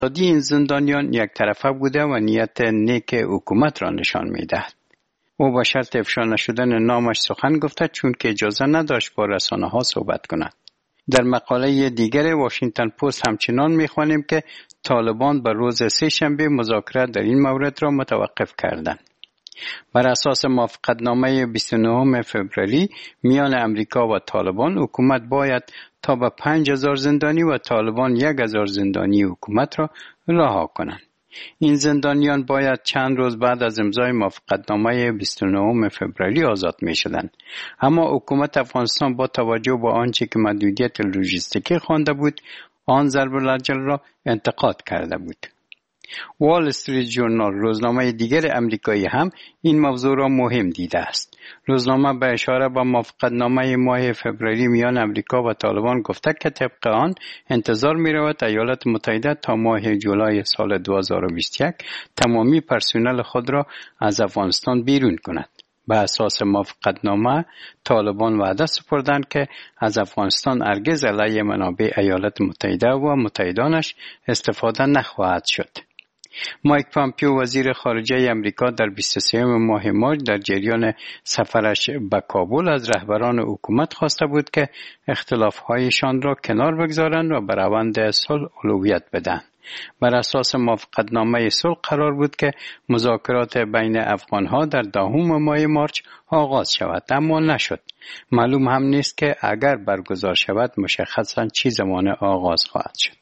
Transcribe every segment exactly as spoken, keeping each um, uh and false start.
آزادی این زندانیان یک طرفه بوده و نیت نیک حکومت را نشان می‌دهد. او با شرط افشا نشدن نامش سخن گفته چون که اجازه نداشت با رسانه‌ها صحبت کند. در مقاله دیگر واشنگتن پست همچنان می‌خوانیم که طالبان به روز سه شنبه مذاکرات در این مورد را متوقف کردند. بر اساس موافقتنامه بیست و نهم فوریه میان امریکا و طالبان، حکومت باید تا به پنج هزار زندانی و طالبان یک هزار زندانی حکومت را رها کنند. این زندانیان باید چند روز بعد از امضای موافقتنامه بیست و نهم فوریه آزاد می شدند. اما حکومت افغانستان با توجه به آنچه که محدودیت لوجستیکی خوانده بود، آن ضرب الاجل را انتقاد کرده بود. وال استریت ژورنال، روزنامه دیگر امریکایی، هم این موضوع را مهم دیده است. روزنامه به اشاره به موافقتنامه ماه فوریه میان امریکا و طالبان گفته که طبق آن انتظار می رود ایالات متحده تا ماه جولای سال دو هزار و بیست و یک تمامی پرسنل خود را از افغانستان بیرون کند. به اساس موافقتنامه طالبان وعده سپردند که از افغانستان هرگز علیه منابع ایالات متحده و متحدانش استفاده نخواهد شد. مایک پامپیو، وزیر خارجه امریکا، در بیست و سوم ماه مارس در جریان سفرش به کابل از رهبران حکومت خواسته بود که اختلاف‌هایشان را کنار بگذارند و به روند صلح اولویت بدهند. بر اساس موافقتنامه صلح قرار بود که مذاکرات بین افغان‌ها در دهم ماه مارس آغاز شود، اما نشد. معلوم هم نیست که اگر برگزار شود مشخصاً چه زمان آغاز خواهد شد.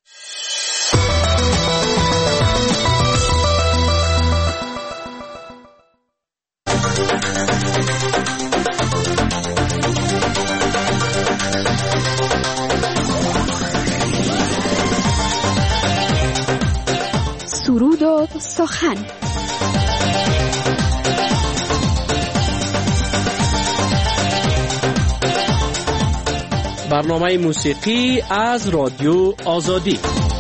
سرود و سخن. برنامه موسیقی از رادیو آزادی.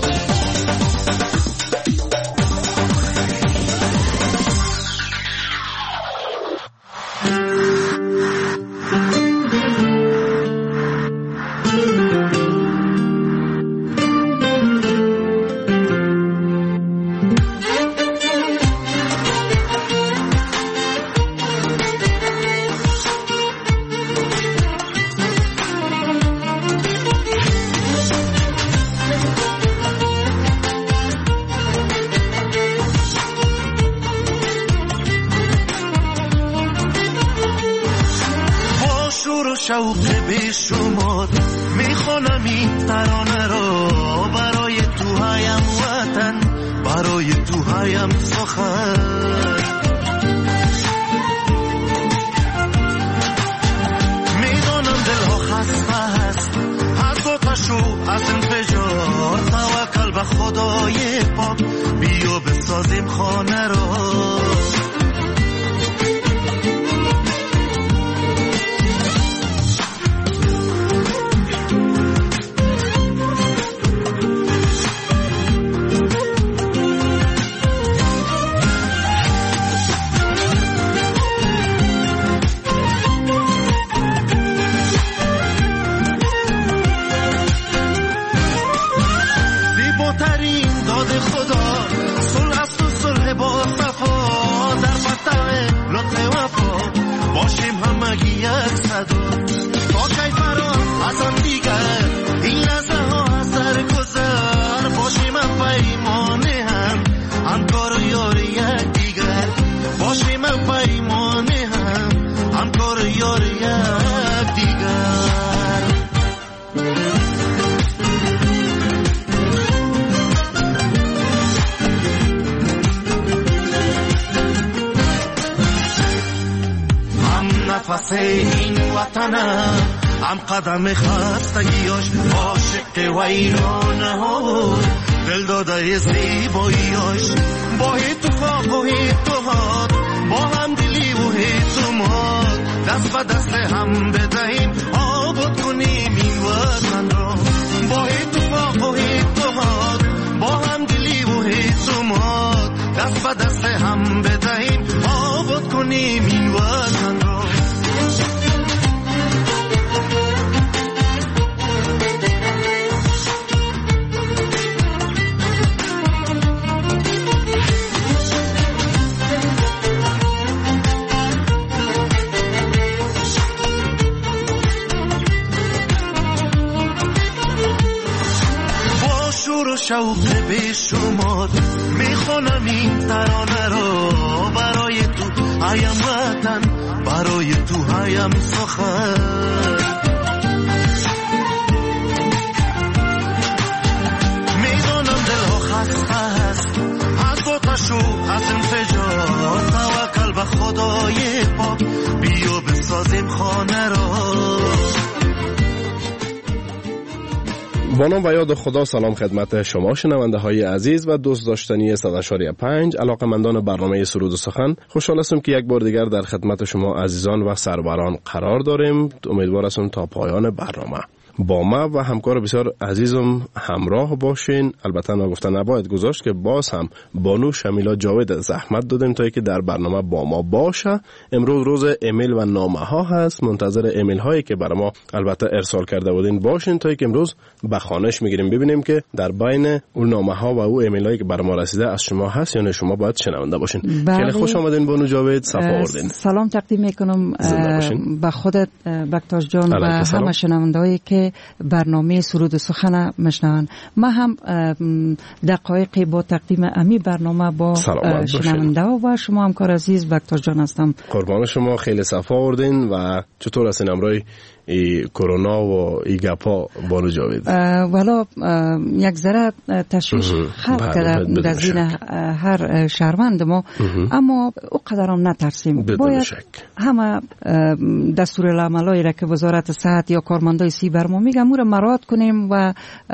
شوق بیشمار میخونم این ترانه رو برای تو هایم وطن، برای تو هایم سخن. میدونم دلها خسته هست از آتشو از انفجار، توکل به خدای پاک بیا بسازیم خانه رو. این وطنم هم قدم خستگیاش عاشق ویرانه ها، دل داده زیباییاش با اتفاق و اتحاد، با هم دلی و اعتماد دست به دست هم بدهیم آباد کنیم این وطن را. با اتفاق و اتحاد، با هم دلی و اعتماد دست به دست هم بدهیم آباد کنیم این وطن را. شوق بیشمار میخونم این ترانه رو برای تو هایم وطن، برای تو هایم سخن. میدونم دل ها خسته هست از آتش و از انفجار، توکل به خدای پاک بیا بسازیم خانه را. با نام و یاد خدا سلام خدمت شما شنونده های عزیز و دوست داشتنی صد و پنج علاقمندان برنامه سرود و سخن. خوشحال هستم که یک بار دیگر در خدمت شما عزیزان و سروران قرار داریم. امیدوار هستم تا پایان برنامه با ما و همکار بسیار عزیزم همراه باشین. البته ما گفتن نباید گذاشت که باز هم بانو شمیلا جاوید زحمت دادیم تا که در برنامه با ما باشه. امروز روز ایمیل و نامه ها هست. منتظر ایمیل هایی که برای ما البته ارسال کرده بودین باشین تا که امروز به خوانش میگیریم، ببینیم که در بین اون نامه ها و او ایمیل هایی که برای ما رسیده از شما هست یا نه. شما باید شنونده باشین. خیلی خوش آمدین بانو جاوید، صفا آوردین. سلام تقدیم میکنم به خودت بکتاش جان و همه شنوندهایی که برنامه سرود و سخن میشنون. ما هم دقایقی با تقدیم امی برنامه با شنونده و شما همکار عزیز بکتاش جان هستم. قربان شما، خیلی صفا آوردین. و چطور هستین امروز ای کرونا و ای گپا بانو جاوید؟ والا یک ذره تشویش خلق کرده در زین هر شهروند ما، اما او قدر هم نترسیم. باید همه دستور العملایی را که وزارت صحت یا کارمندای سی بر ما میگم او را مراعات کنیم و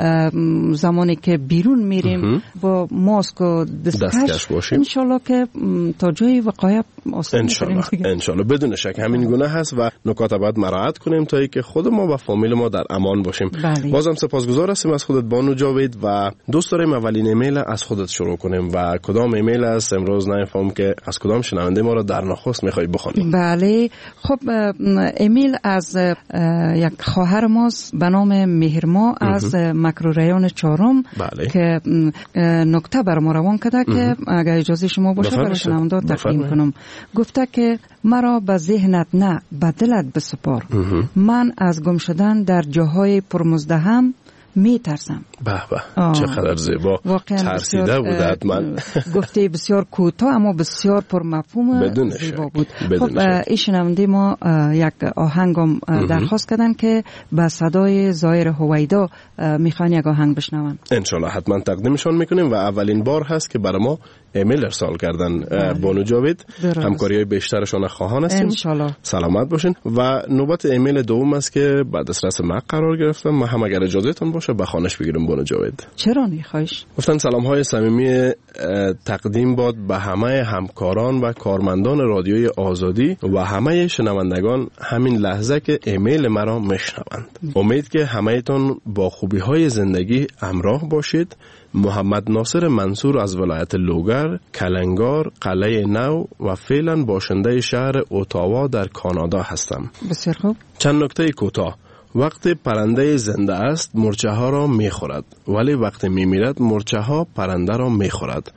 زمانی که بیرون میریم با ماسک و دستکش باشیم انشالله که تا جای وقایع آسان انشالله انشالله بدون شک همین گونه هست و نکات باید مراعات کنیم تا که خود ما و فامیل ما در امان باشیم. بله. بازم سپاسگزار هستیم از خودت بانو جاوید و دوست داریم اولین ایمیل از خودت شروع کنیم. و کدام ایمیل است امروز نمیفهم که از کدام شنونده ما را در نخست میخوای بخونی؟ بله خب ایمیل از یک خواهر ماست به نام مهرما از مکروریان چهارم. بله. که نکته بر ما روان کرده که اگر اجازه شما باشه برای شنونده تقدیم کنم. گفته که مرا به ذهنت نه به دلت بسپار، من از گم شدن در جاهای پرمزدحم می ترسم. به به چقدر زیبا، ترسیده بود حتما. گفته بسیار کوتاه اما بسیار پرمفهوم زیبا بود. خب این شنونده ما یک آهنگم درخواست کردن که به صدای ظاهر هویدا میخوان یک آهنگ بشنون. انشالله حتما تقدیمشان میکنیم و اولین بار هست که برای ما ایمیل ارسال کردن بانو جاوید. همکاری های بیشترشان خواهان هستیم انشالله. سلامت باشین. و نوبت ایمیل دوم است که بعد از دسترس ما قرار گرفتم. ما هم اگر اجازهتون باشه به خوانش بگیرم بانو جاوید. چرا نی خواهش. گفتن سلام های صمیمی تقدیم باد به همه همکاران و کارمندان رادیوی آزادی و همه شنوندگان همین لحظه که ایمیل مرا میشنوند. امید که همه‌تان با خوبی های زندگی همراه باشید. محمد ناصر منصور از ولایت لوگر، کلنگار، قلعه نو و فعلا باشنده شهر اتاوا در کانادا هستم. بسیار خوب. چند نکته کوتاه. وقتی پرنده زنده است مرچه ها را می خورد، ولی وقتی می میرد مرچه ها پرنده را می خورد.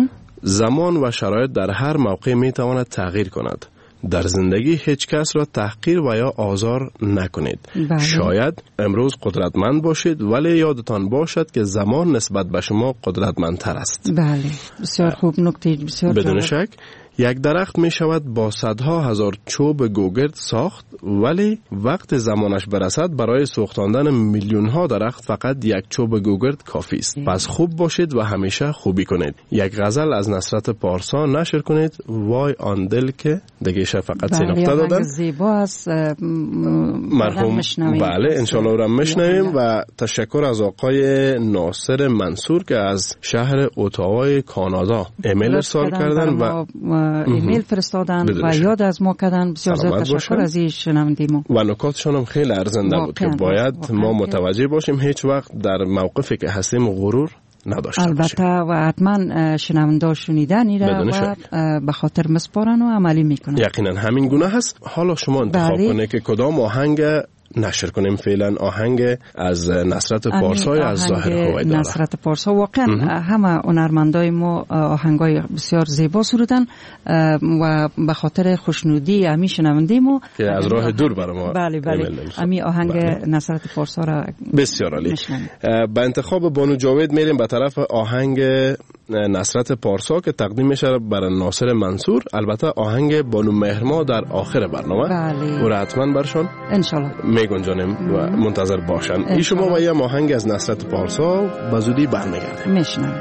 زمان و شرایط در هر موقع می تواند تغییر کند. در زندگی هیچ کس را تحقیر و یا آزار نکنید. بله. شاید امروز قدرتمند باشید ولی یادتان باشد که زمان نسبت به شما قدرتمندتر است. بله بسیار خوب، نکته بسیار بدون شک یک درخت می شود با صدها هزار چوب گوگرد ساخت، ولی وقت زمانش برسد برای سوختاندن میلیون ها درخت فقط یک چوب گوگرد کافی است. پس خوب باشید و همیشه خوبی کنید. یک غزل از نصرت پارسا نشر کنید. وای آن دل که دیگه فقط سه نقطه دادن. زیبا است مرحوم. بله انشالله را میشنویم و تشکر از آقای ناصر منصور که از شهر اتاوای کانادا ایمیل ارسال کردن و ایمیل فرستادن و یاد از ما کردن. بسیار زیاد تشکر از این شنونده ما. و نکاتشان هم خیلی ارزنده بود که باید ما متوجه باشیم هیچ وقت در موقفی که هستیم غرور نداشته البته باشیم. و حتما شنونده شنیدن ایره و به خاطر مسپارن و عملی میکنن. یقینا همین گونه هست. حالا شما انتخاب کنید که کدام آهنگ نشر کنیم. فعلا آهنگ از نصرت پارسا یا از ظاهر هویدا. نصرت پارسا واقعا همه هنرمندای ما آهنگای بسیار زیبا سرودن و به خاطر خوشنودی امی شنونده ما که از راه دور برای ما. بله بله امی آهنگ بله. نصرت پارسا را بسیار عالی. با انتخاب بانو جاوید میریم به طرف آهنگ نصرت پارسا که تقدیم میشه برای ناصر منصور. البته آهنگ بانو مهرما در آخر برنامه بله. و را حتما برشان انشالله میگنجانیم و منتظر باشن. ای شما و یه آهنگ از نصرت پارسا به زودی برمیگردیم. میشنم.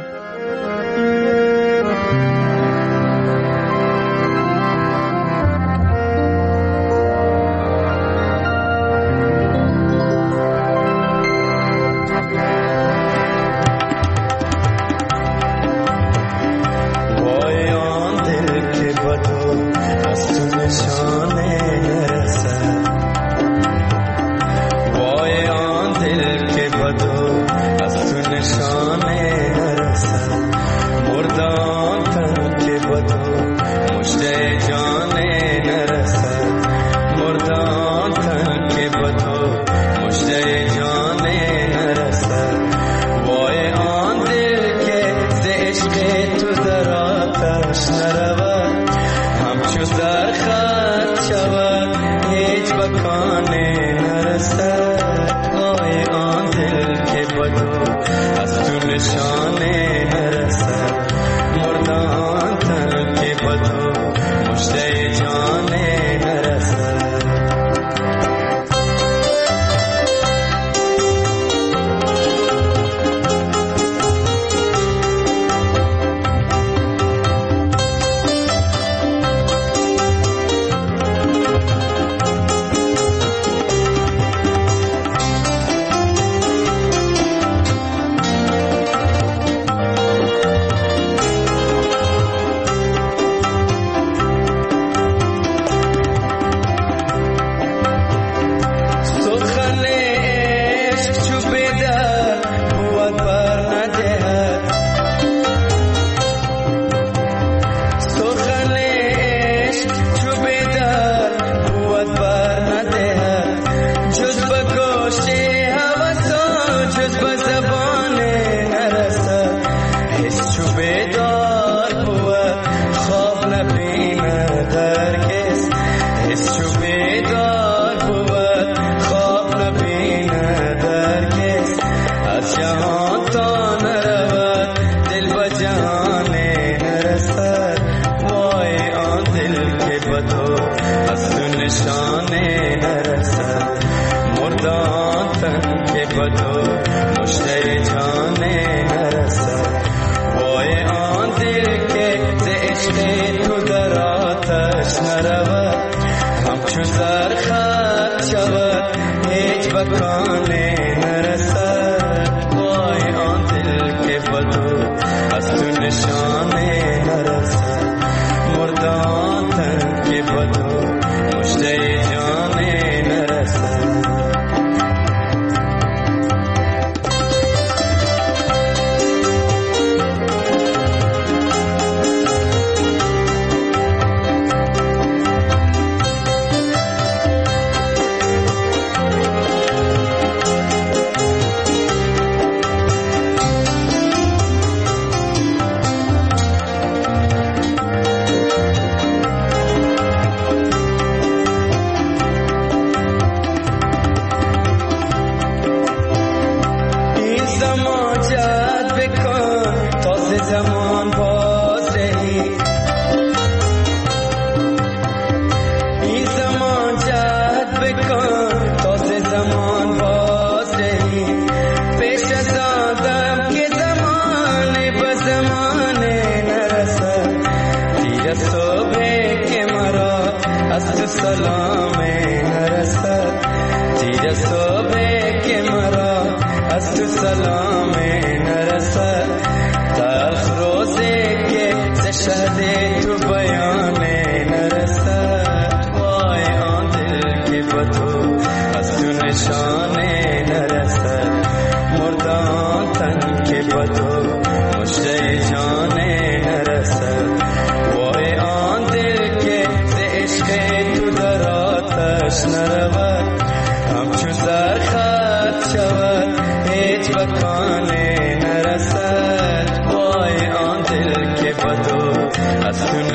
نرود همچون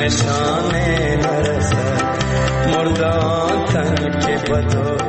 نشانه نرسد مردان تن که بدو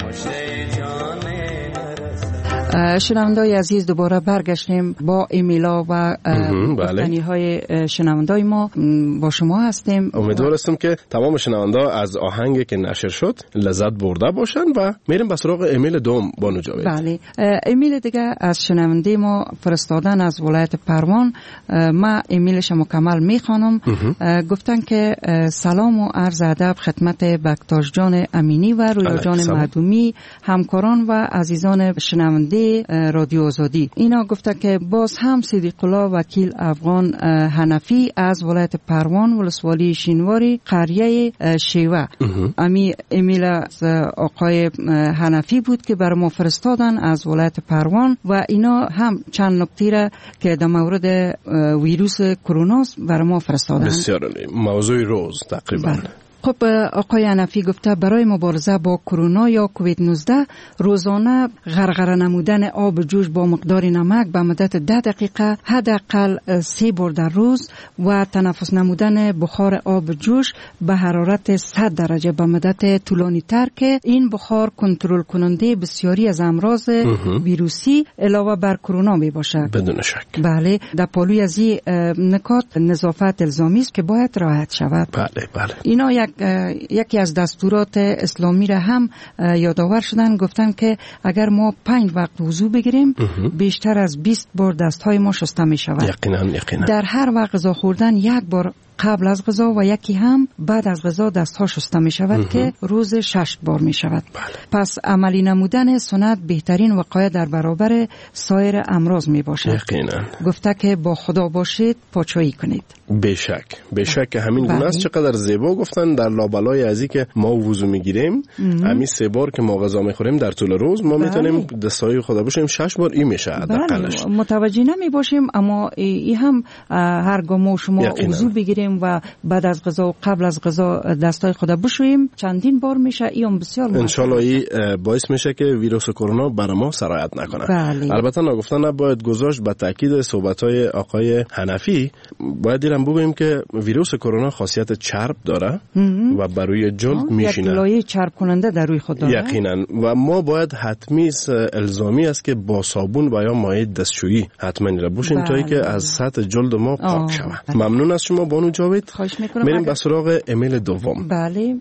شنوندای عزیز دوباره برگشتیم با ایمیلا و گفتنی های شنوندای ما با شما هستیم. امیدوار هستم که تمام شنوندا از آهنگی که نشر شد لذت برده باشن و میریم به سراغ ایمیل دوم بانو جاوید. بله، ایمیل دیگه از شنونده ما فرستادن از ولایت پروان. ما ایمیلش مکمل میخوانم. گفتن که سلام و عرض ادب خدمت بکتاش جان امینی و رویا جان معدومی، همکاران و عزیزان شنونده رادیو آزادی. اینا گفته که باز هم صدیق الله وکیل افغان حنفی از ولایت پروان ولسوالی شینواری قریه شیوه. امی ایمیل از آقای حنفی بود که بر ما فرستادن از ولایت پروان و اینا هم چند نکته را که در مورد ویروس کرونا بر ما فرستادن. بسیار عالی. موضوع روز تقریبا. بله. خب آقای حنفی گفته برای مبارزه با کرونا یا کووید نوزده روزانه غرغره نمودن آب جوش با مقدار نمک به مدت ده دقیقه حداقل سه بار در روز و تنفس نمودن بخار آب جوش به حرارت صد درجه به مدت طولانی تر که این بخار کنترل کننده بسیاری از امراض ویروسی علاوه بر کرونا می باشد. بدون شک. بله، در پالوی از این نکات نظافت الزامی است که باید رعایت شود. بله بله. اینا یک یکی از دستورات اسلامی را هم یادآور شدن. گفتن که اگر ما پنج وقت وضو بگیریم بیشتر از بیست بار دستهای ما شسته می شود. یقینا یقینا. در هر وقت غذا خوردن یک بار قبل از غذا و یکی هم بعد از غذا دستها شسته می شود که روز شش بار می شود. بله. پس عملی نمودن سنت بهترین وقایه در برابر سایر امراض می باشد. یقینا. گفته که با خدا باشید پاچایی کنید. بشک بشک که همین گونه است. چقدر زیبا گفتن در لابلای ازی که ما وضو میگیریم همین سه بار که ما غذا میخوریم در طول روز ما میتونیم دستای خدا باشیم شش بار این میشه حداقلش. متوجه نمی باشیم اما این هم هرگاه ما شما وضو بگیریم و بعد از غذا و قبل از غذا دستای خدا بشوییم چندین بار میشه. این بسیار ان شاء الله این باعث میشه که ویروس کرونا بر ما سرایت نکنه. بله. البته نگفتن نباید گذاشت به تاکید صحبت‌های آقای حنفی. باید دیرم بگویم که ویروس کرونا خاصیت چرب داره و بر روی جلد میشینه. یک لایه چرب کننده در روی خود داره. یقینا. و ما باید حتمی الزامی است که با صابون و یا مایع دستشویی حتما را بوشیم تا اینکه از سطح جلد ما پاک شود. ممنون از شما بانو جاوید. خواهش میکنم. میریم به سراغ ایمیل دوم. بله.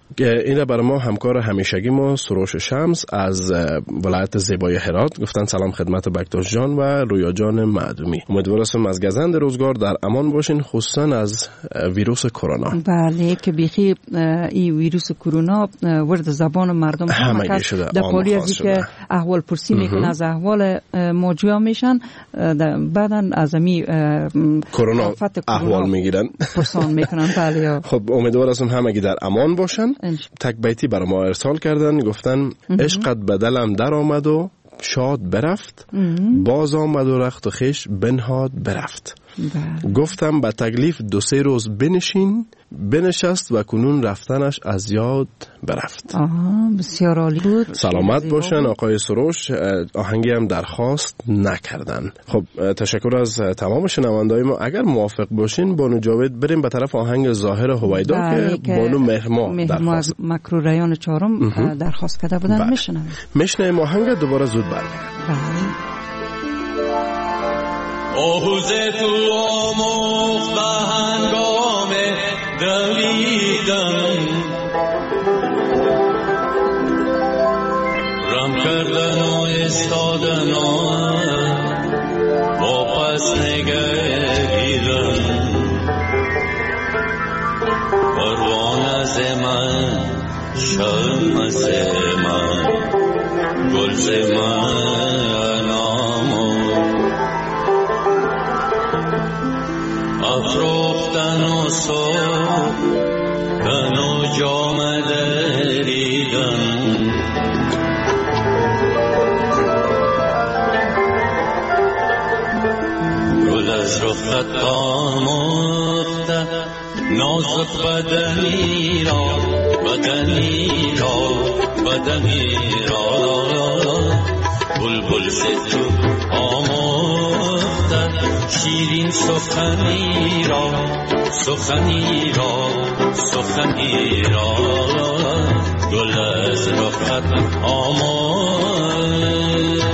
این برای ما همکار همیشگی ما سروش شمس از ولایت زیبای هرات. گفتن سلام خدمت بکتاش جان و رویا جان معدومی. امیدوار هستم از گزند روزگار در امان باشین خصوصا از ویروس کرونا. بله که بیخی این ویروس کرونا ورد زبان مردم همه شده. در پالی از که احوال پرسی میکنه از احوال موجوع میشن بعدا از امی کرونا احوال میگیرن پرسان میکنن. بله. خب امیدوار هستم همگی در امان باشن. تک بیتی برای ما ارسال کردن. گفتن عشقت بدلم در آمد و شاد برفت باز آمد و رخت و خیش بنهاد برفت. بله. گفتم به تکلیف دو سه روز بنشین بنشست و کنون رفتنش از یاد برفت. آها بسیار عالی بود. سلامت باشن آقای سروش. آهنگی هم درخواست نکردن. خب تشکر از تمام شنوندای ما. اگر موافق باشین بانو جاوید بریم به طرف آهنگ ظاهر هویدا که بانو مهرما درخواست مکرو ریان چهارم درخواست کرده بودن. میشنم میشنیم آهنگ دوباره زود برمیگردیم. بله. آهوز تو آموخت به هنگام دویدن رم کردن و استادن و واپس نگهیدن پروانه ز من شمع ز من گل ز من افروختن و سوختن و جام دریدن گل از رخت آموخته نازک بدنی را بدنی را بدنی را بلبل ز تو آموخته شیرین سخنی را سخنی را سخنی را گل از رخت آمد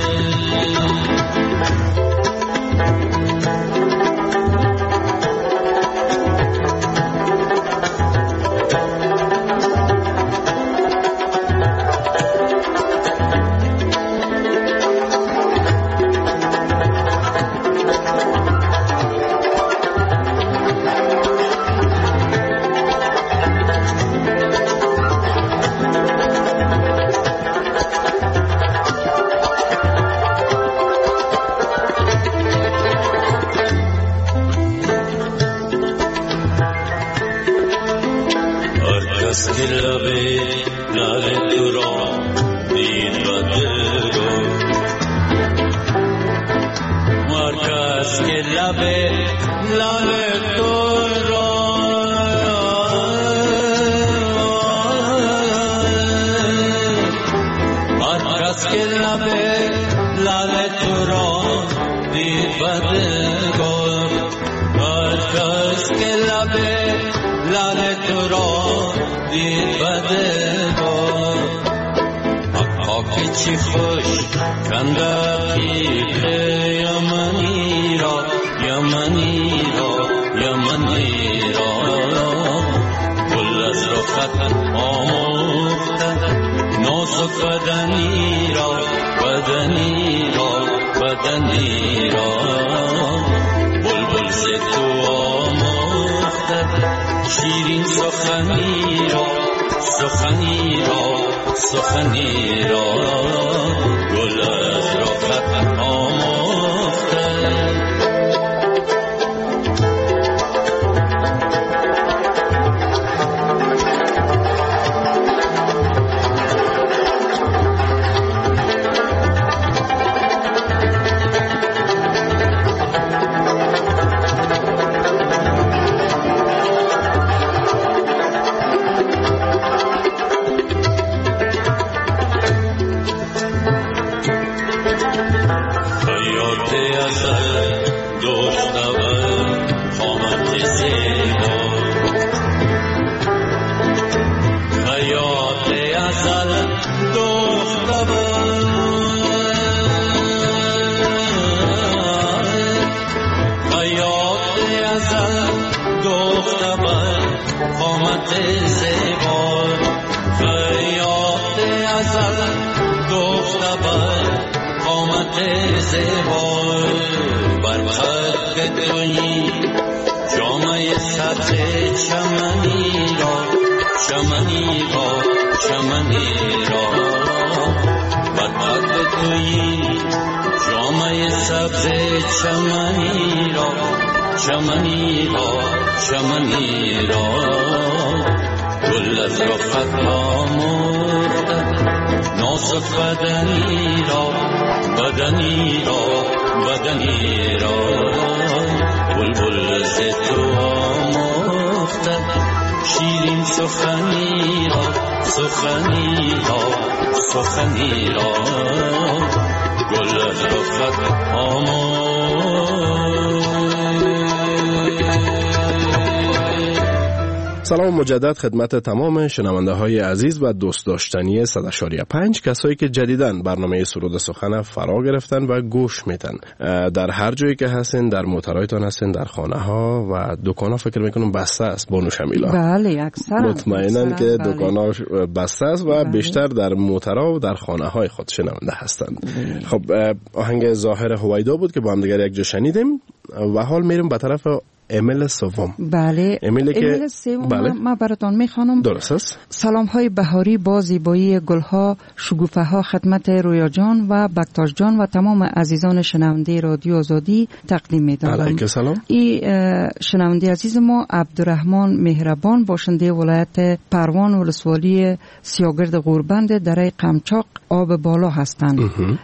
سلام مجدد خدمت تمام شنونده های عزیز و دوست داشتنی صد و پنج کسایی که جدیداً برنامه سرود سخن فرا گرفتن و گوش میتن. در هر جایی که هستین، در موترایتان هستین، در خانه ها و دکان ها فکر میکنم بسته است بانو شمیلا. بله اکثر مطمئنن که بله. دکان ها بسته است و بله. بیشتر در موترا و در خانه های خود شنونده هستند. بله. خب آهنگ ظاهر هویدا بود که با هم دیگر یک جا شنیدیم و حال میریم به طرف امیل سوم. بله امیل که سوم بله. ما براتون میخوانم. درست است. سلام های بهاری با زیبایی گلها، شگوفه ها خدمت رویا جان و بکتاش جان و تمام عزیزان شنونده رادیو آزادی تقدیم میدارم. علیکم سلام. این شنونده عزیز ما عبدالرحمن مهربان باشنده ولایت پروان ولسوالی سیاگرد غوربند دره قمچاق آب بالا هستند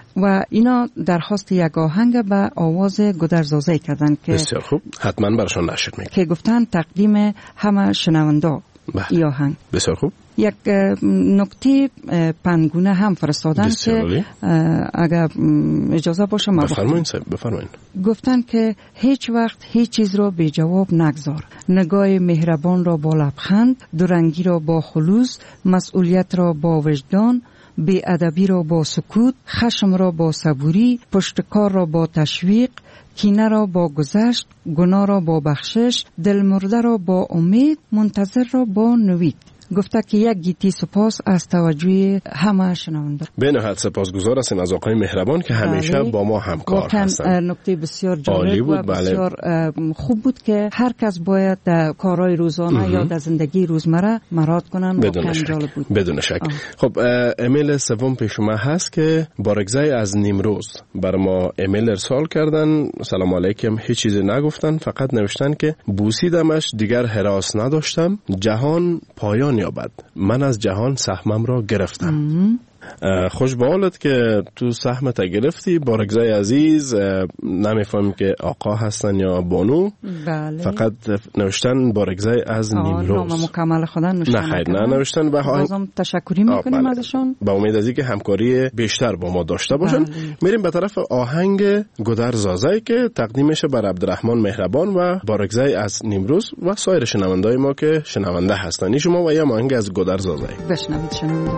و اینا درخواست یک آهنگ به آواز گدرزازه کردن که بسیار خوب، حتما برشان نشر میکنم که گفتن تقدیم همه شنونده یا آهنگ. بسیار خوب. یک نکته پنگونه هم فرستادن که اگر اجازه باشه ما بفرمایید بفرمایید. گفتن که هیچ وقت هیچ چیز را بی جواب نگذار. نگاه مهربان را با لبخند، دورنگی را با خلوص، مسئولیت را با وجدان، بی ادبی را با سکوت، خشم را با صبوری، پشتکار را با تشویق، کینه را با گذشت، گناه را با بخشش، دلمرده را با امید، منتظر را با نوید. گفته که یک گیتی سپاس از توجه همه شنونده. به نهایت سپاسگزار هستیم از آقای مهربان که همیشه بله. با ما همکار هستند. نکته بسیار جالب بود، و بسیار بله. خوب بود که هر کس باید در کارهای روزانه امه. یا در زندگی روزمره مراعات کنن. بدون شک. بود. بدون شک. آه. خب ایمیل سوم پیش شما هست که بارگزای از نیمروز بر ما ایمیل ارسال کردن. سلام علیکم. هیچ چیزی نگفتن، فقط نوشتن که بوسیدمش دیگر هراس نداشتم، جهان پایان یابد، من از جهان سهمم را گرفتم. خوش به حالت که تو سهمت گرفتی. بارگزای عزیز، نمیفهمم که آقا هستن یا بانو. بله. فقط نوشتن بارگزای از نیمروز. نام مکمل خودن نوشتن. نه خیر نه نوشتن. به بازم تشکری میکنیم بله. ازشون. با امید از اینکه همکاری بیشتر با ما داشته باشن. بله. میریم به طرف آهنگ گودر زازای که تقدیمش بر عبدالرحمن مهربان و بارگزای از نیمروز و سایر شنوندای ما که شنونده هستن. شما و یا آهنگ از گودر زازای بشنوید شنونده.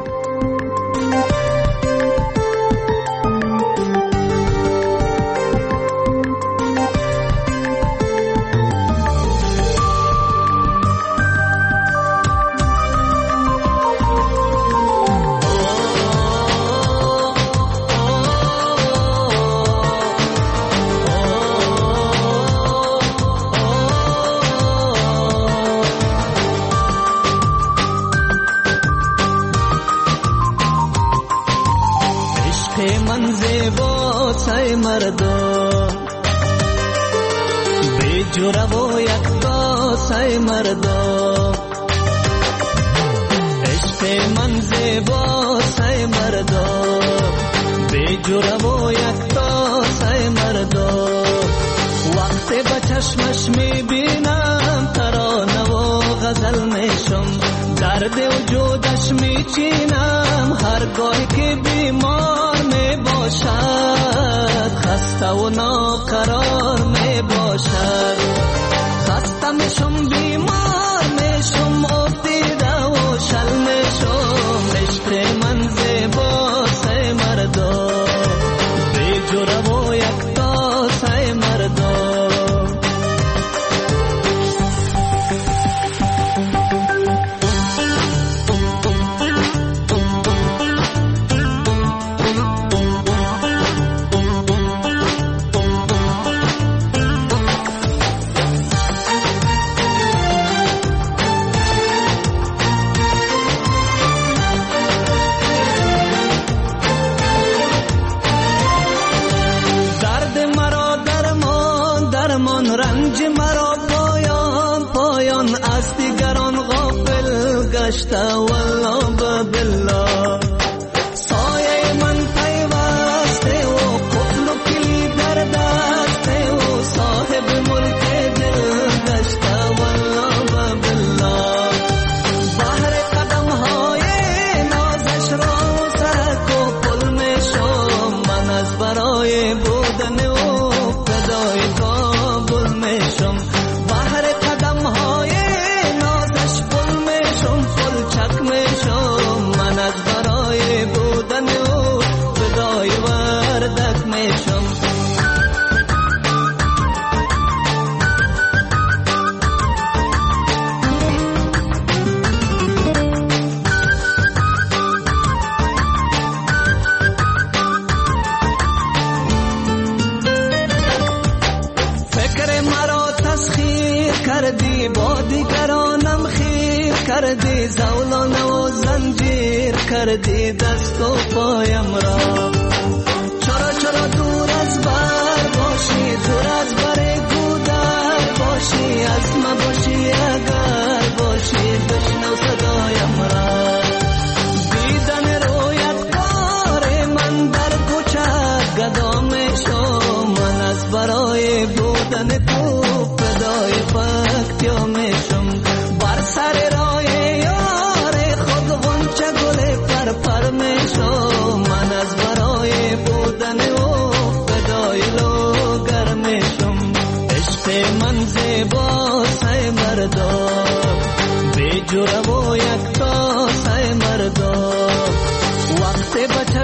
بودن تو فدای فقط یا میشم بر سر راه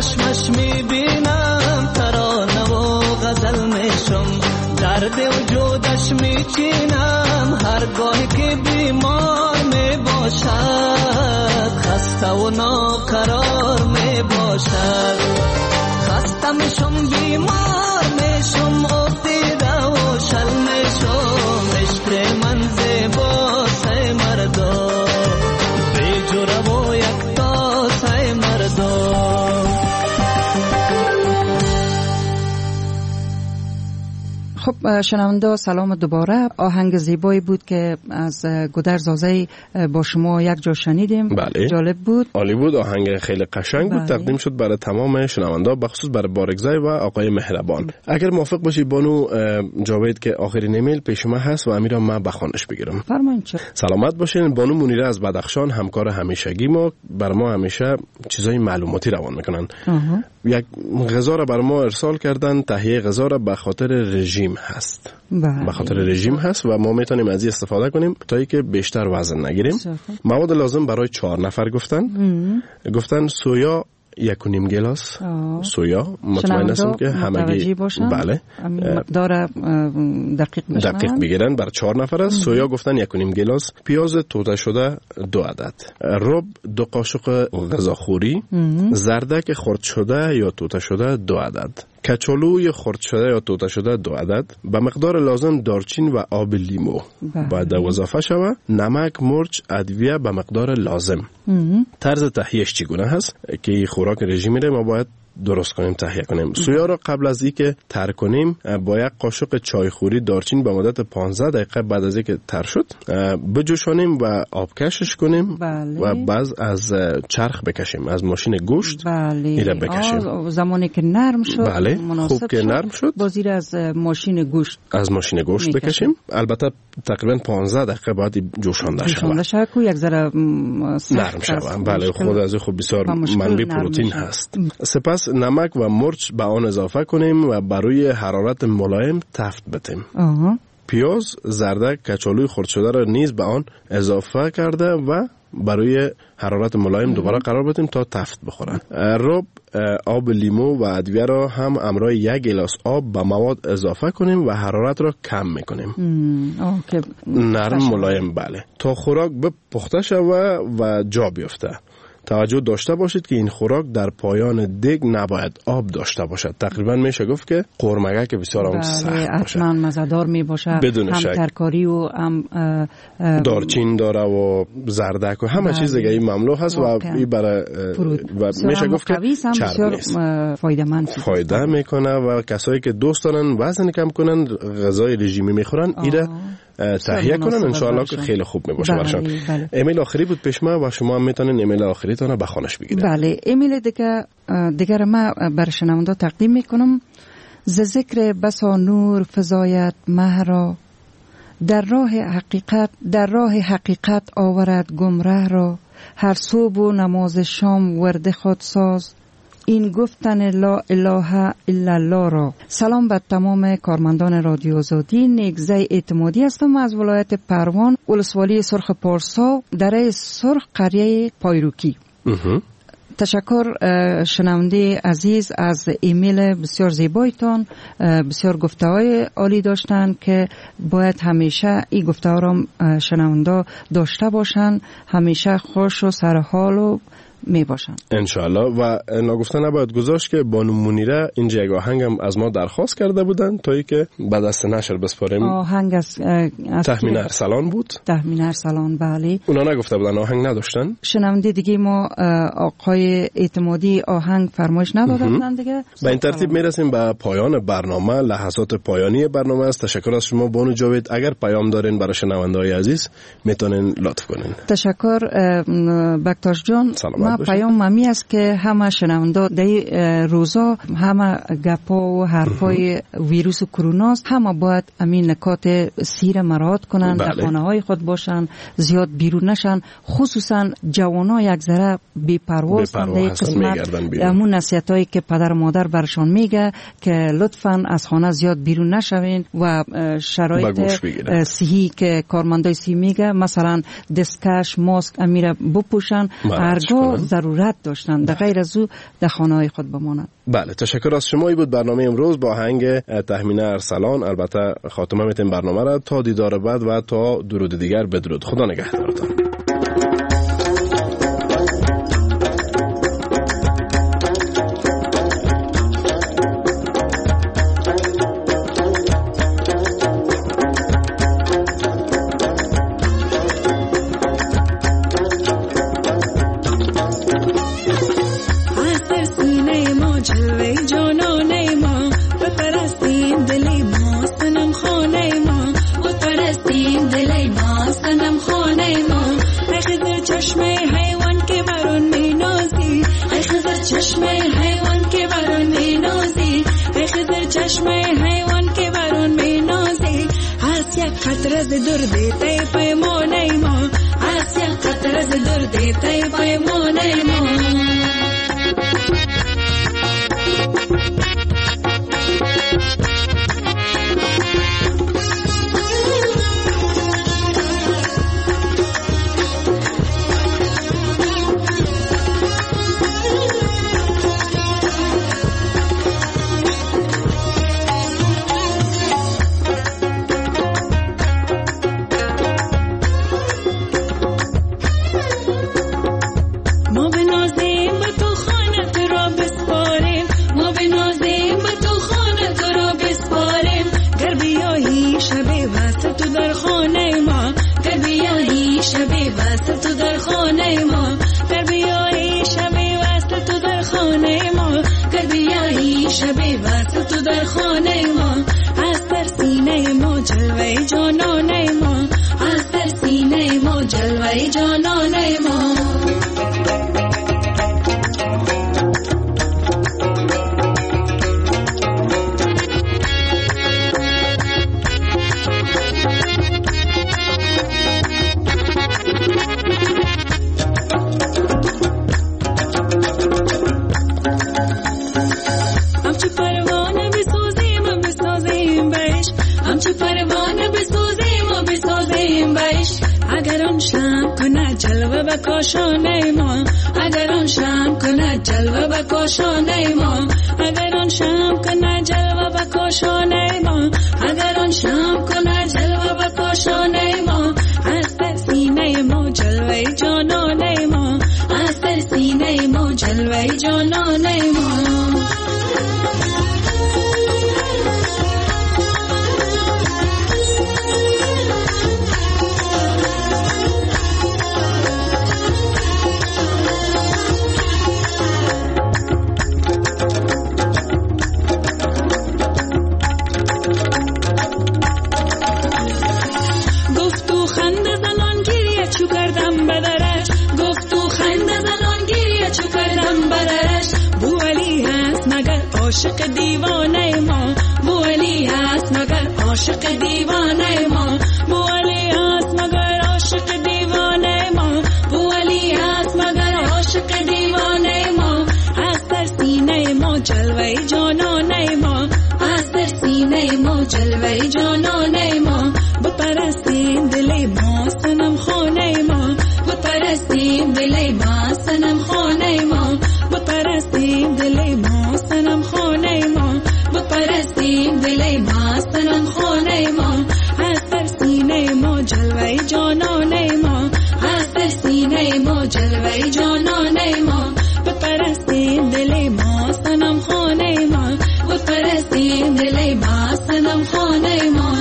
چشمش میبینم ترانه و غزل میشم درد وجودش میچینم هرگاه که بیمار میباشد خسته و ناقرار میباشد خسته میشم بیمار میشم افتیده و شل میشم عشق من زیباست ای مردم بیجوره و یکتاست ای مردم. خب شنونده سلام دوباره. آهنگ زیبایی بود که از گودر زازه با شما یک جا شنیدیم. بله. جالب بود، عالی بود، آهنگ خیلی قشنگ بود. بله. تقدیم شد برای تمام شنونده بخصوص برای بارگزای و آقای مهربان. اگر موافق باشی بانو جاوید که آخرین ایمیل پیش ما هست و امیرا من بخوانش بگیرم. فرمایید. چه سلامت باشین. بانو منیره از بدخشان همکار همیشگی ما، بر ما همیشه چیزای معلوماتی روان میکنن. آه. یک غذا را بر ما ارسال کردن، تهیه غذا را به خاطر رژیم هست. بله. به خاطر رژیم هست و ما میتونیم از این استفاده کنیم تا اینکه بیشتر وزن نگیریم. مواد لازم برای چهار نفر گفتن. مم. گفتن سویا یک و نیم گلاس سویا، مطمئن هستم که همگی بله مقدار دقیق بشن. دقیق بگیرن. بر چهار نفر است. سویا گفتن یک و نیم گلاس، پیاز توته شده دو عدد، رب دو قاشق غذاخوری، زردک خرد شده یا توته شده دو عدد، کچالوی خرد شده یا توته شده دو عدد، به مقدار لازم دارچین و آب لیمو باید اضافه شود، نمک، مرچ، ادویه به مقدار لازم. طرز تهیهش چگونه هست که خوراک رژیمی ما باید درست کنیم، تهیه کنیم. سویا را قبل از اینکه تر کنیم با یک قاشق چایخوری دارچین به مدت پانزده دقیقه بعد از اینکه تر شد بجوشانیم و آبکشش کنیم. بله. و بعد از چرخ بکشیم، از ماشین گوشت. بله. ایره بکشیم. زمانی که نرم شد، بله. خوب که نرم شد بازیر از ماشین گوشت از ماشین گوشت میکشیم. بکشیم. البته تقریبا پانزده دقیقه بعد جوشانده شود. جوشانده شود که یک ذره نرم شود. بله، خود از خود بسیار منبع پروتئین هست. سپس نمک و مرچ به آن اضافه کنیم و برای حرارت ملایم تفت بدیم. آها. پیاز، زردک، کچالوی خرد شده را نیز به آن اضافه کرده و برای حرارت ملایم دوباره قرار بدیم تا تفت بخورن. رب، آب لیمو و ادویه را هم همراه یک گلاس آب به مواد اضافه کنیم و حرارت را کم میکنیم. نرم ملایم. بله. تا خوراک به پخته شود و جا بیفته. توجه داشته باشید که این خوراک در پایان دیگ نباید آب داشته باشد. تقریبا میشه گفت که قورمگه که بسیار هم سخت باشه. حتما مزه‌دار می باشه. بدون هم شک. ترکاری و هم دارچین داره و زردک و همه چیز دیگه این مملو هست و این برای و میشه گفت که چرب نیست. فایده‌مند فایده میکنه و کسایی که دوست دارن وزن کم کنن، غذای رژیمی میخورن، ایره تهیه کنن، انشاءالله که خیلی خوب میباشه برشان. بله. ایمیل آخری بود پیش ما و شما هم میتونین ایمیل آخری تونه بخوانش بگیرید. بله. ایمیل دیگه دیگر ما بر شنونده تقدیم میکنم. ز ذکر بسا نور فزاید مه را، در راه حقیقت در راه حقیقت آورد گمره را، هر صبح و نماز شام ورد خود ساز، این گفتن لا اله الا الله را. سلام به تمام کارمندان رادیو آزادی. نیکزی اعتمادی هستم از ولایت پروان، ولسوالی سرخ پارسا، دره سرخ، قریه پایروکی. تشکر شنونده عزیز از ایمیل بسیار زیبایتان. بسیار گفته‌های عالی داشتن که باید همیشه این گفته‌ها را شنونده داشته باشن، همیشه خوش و سرحال و می باشن انشاءالله. و نگفته نباید گذاشت که بانو منیره اینجا یک آهنگ هم از ما درخواست کرده بودن تا ای که بعد از نشر بسپاریم. آهنگ از, از تهمین ارسلان بود. تهمین ارسلان. بله. اونا نگفته بودن، آهنگ نداشتن. شنونده دیگه ما آقای اعتمادی آهنگ فرمایش نداده بودن دیگه. به این ترتیب میرسیم به پایان برنامه. لحظات پایانی برنامه است. تشکر از شما بانو جاوید. اگر پیام دارین برای شنونده‌های عزیز میتونین لطف کنین. تشکر بکتاش جان. ما پیام ممی است که همه شنونده در روزا همه گپا و حرفای ویروس کرونا است، همه باید همین نکات سیر مراعات کنن. بله. در خانه های خود باشن، زیاد بیرون نشن، خصوصا جوانا یک ذره بی‌پروا هستند. در قسمت همون نصیحتایی که پدر و مادر برشان میگه که لطفاً از خانه زیاد بیرون نشوین و شرایط صحی که کارمندای صحی میگه، مثلا دستکش، ماسک امیره بپوشن. هرگاه ضرورت داشتند، در غیر از او در خانه های خود بمانند. بله، تشکر از شما. ای بود برنامه امروز با آهنگ تهمینه ارسلان. البته خاتمه میتیم برنامه را. تا دیدار بعد و تا درود دیگر، بدرود. خدا نگهدارتان. قطرز دور دیتے پیمانه ما، آسیا قطرز دور دیتے پیمانه ما. بکاشانه ما اگر آن شام کنه جلوه بکاشانه ما اگر آن شام کنه جلوه بکاشانه ما اگر آن شام کنه جلوه بکاشانه ما از در سینه ما جلوه جانانه ما از در سینه ما جلوه جانانه ما. عاشق دیوانه ما بولی هست مگر عاشق دیوانه ما بولی هست مگر عاشق دیوانه ما بولی هست مگر عاشق دیوانه ما از در سینه ما جلوه جانانه ما از در سینه ما جلوه جانانه ما بپرستیم دل ما صنم خانه ما بپرستیم دل ما صنم خانه ما بپرستیم دل ما صنم خانه ما بپرستیم دل ما صنم خانه ما از در سینه ما جلوه جانانه ما از در سینه ما جلوه جانانه ما بپرستیم دل ما صنم خانه ما بپرستیم دل ما صنم خانه ما.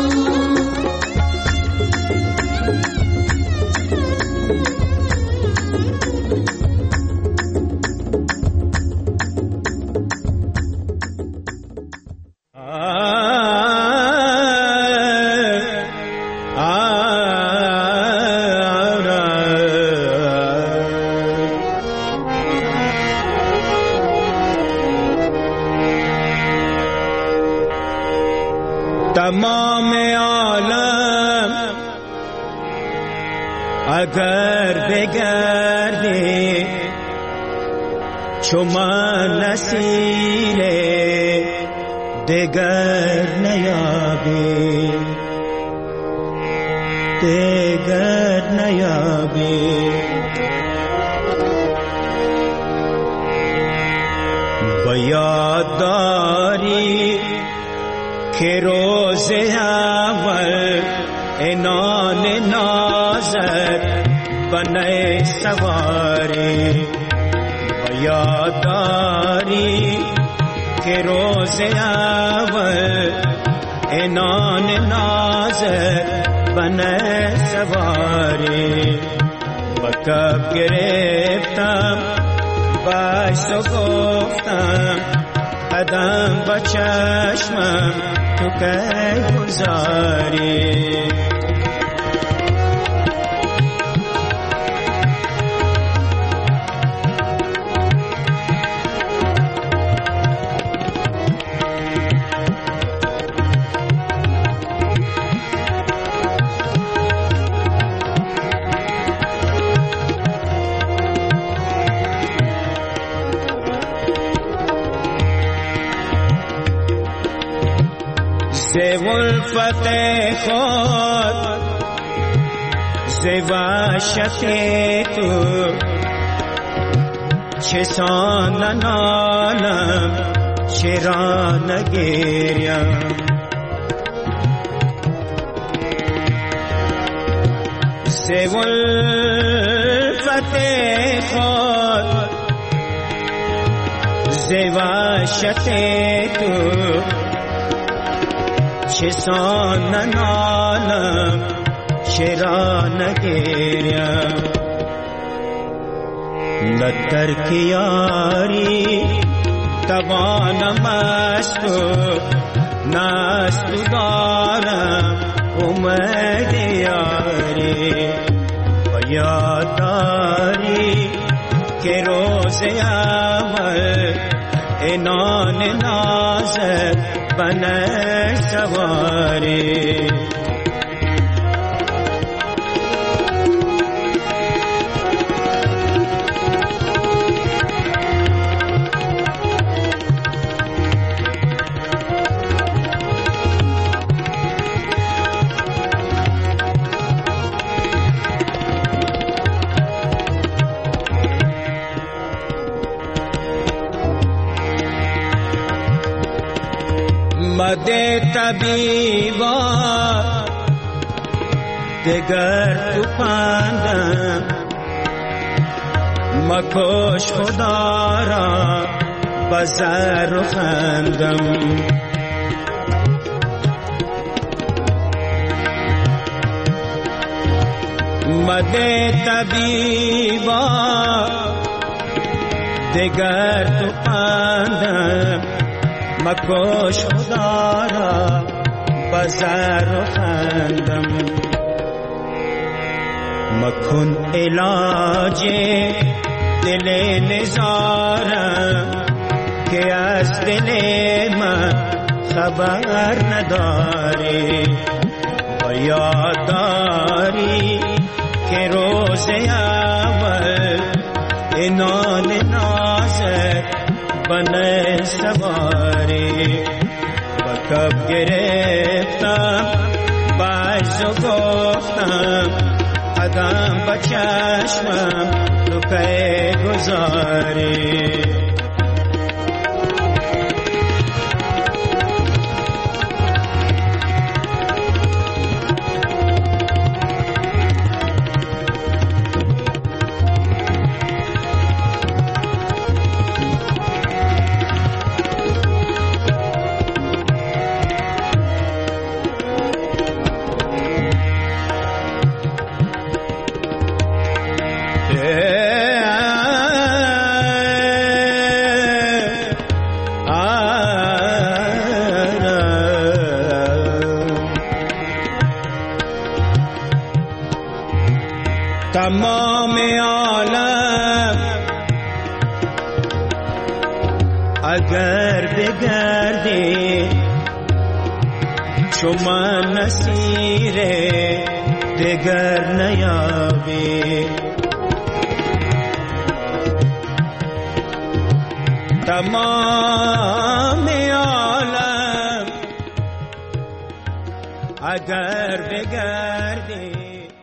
تمام عالم اگر بگردی چو من نسیل دگر نیابی دگر نیابی یاد داری که روز اول انان نازت بنای سواری و یاد داری که روز اول انان نازت بنای سواری و کب گرفتم باش تو گفتم قدم با چشمم تو که گذاری ز ولفت خود ز وحشت تو چسان ننالم چرا نگریم ز ولفت خود ز وحشت تو چسان ننالم چرا نگریم نه ترک یاری توانم از تو نه از تو دارم امید یاری و یاد داری که روز اول انان نازت بنای سواری مده طبیبا دگر تو پندم مکش خدا را بزر و خندم مده طبیبا دگر تو پندم مکش خدا را بزر و خندم مکن علاج دل نزارم که از دل من خبر نداری و یاد داری که روز اول انان نازت بنای سواری و کب گرفتم باز و گفتم قدم با چشمم تو که گذاری تمام عالم اگر بگردی چو من نصیر دگر نیابی تمام عالم اگر بگردی